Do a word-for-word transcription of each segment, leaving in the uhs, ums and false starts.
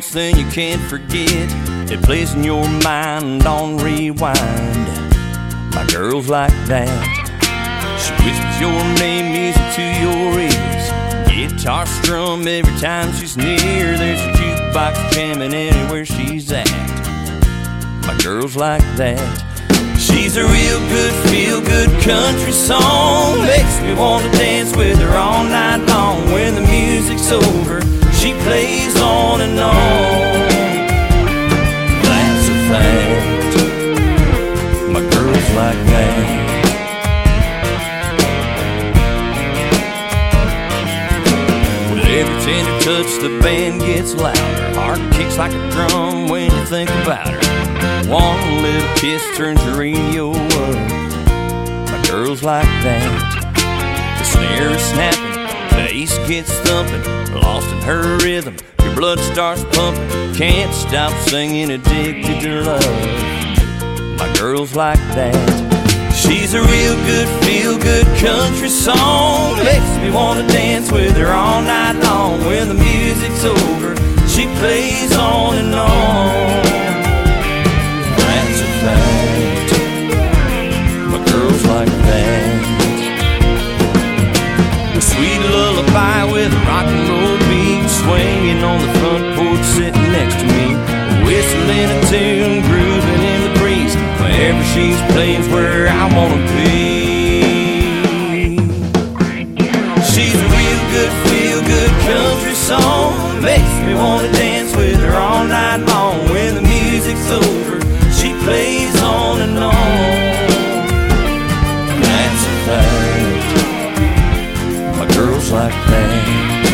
thing you can't forget. It plays in your mind on rewind. My girl's like that. She whispers your name, music to your ears. Guitar strum every time she's near. There's a jukebox jamming anywhere she's at. My girl's like that. She's a real good, feel-good country song. Makes me want to dance with her all night long. When the music's over, she plays on and on. That's a fact. My girl's like that. With every tender touch, the band gets louder. Heart kicks like a drum when you think about her. One little kiss turns your radio up. My girl's like that. The snare is snapping, the bass gets thumping. Lost in her rhythm, your blood starts pumping. Can't stop singing, addicted to love. My girl's like that. She's a real good, feel-good country song. Makes me want to dance with her all night long. When the music's over, she plays on and on. That's a fact. My girl's like that. A sweet lullaby with a rock and roll beat, swinging on the front porch, sitting next to me, whistling a tune, grooving in the breeze. Wherever she's playing's where I wanna be. She's a real good, feel-good country song. Makes me wanna dance with her all night long. When the music's over, she plays on and on. That's a fact. My girl's like that.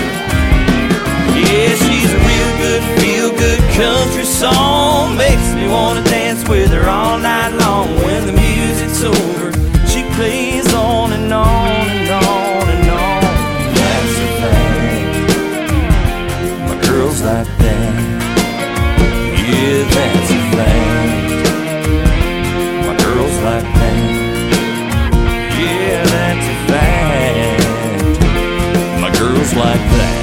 Yeah, she's a real good, feel-good country song. Makes me wanna dance with her all night long. When the music's over, she plays on and on and on and on. That's a fact. My girl's like that. Yeah, that's a fact. My girl's like that. Yeah, that's a fact. My girl's like that.